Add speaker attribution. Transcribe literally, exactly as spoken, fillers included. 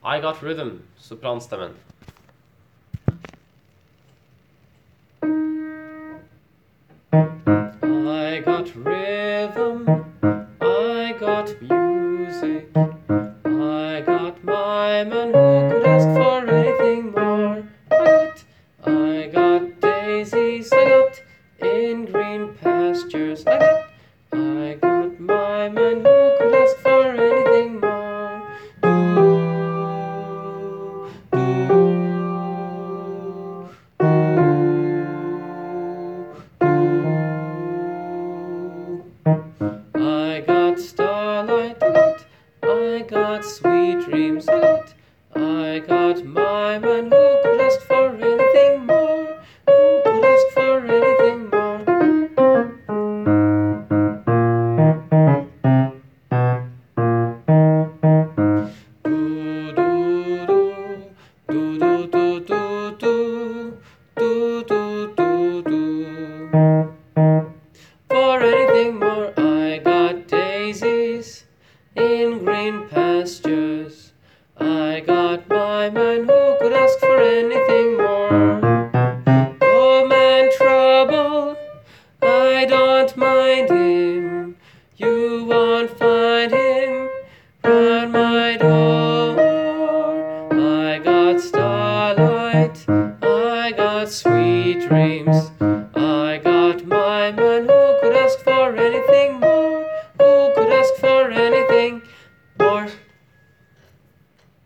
Speaker 1: I got rhythm, sopranstemmen. I got rhythm, I got music, I got my man who could ask for anything more. I got, I got daisies, I got in green pastures, I got, I got my man who could ask for anything more. Do, do, do. I got starlight, I got, I got sweet dreams, I got, I got my man who could ask for anything more, who could ask for anything more. Do, do, do, do, do, do, do, do, do, do, do. For anything more, I got daisies in green pastures. I got my man who could ask for anything more. Oh man, trouble, I don't mind him. You won't find him round my door. I got starlight, I got sweet dreams.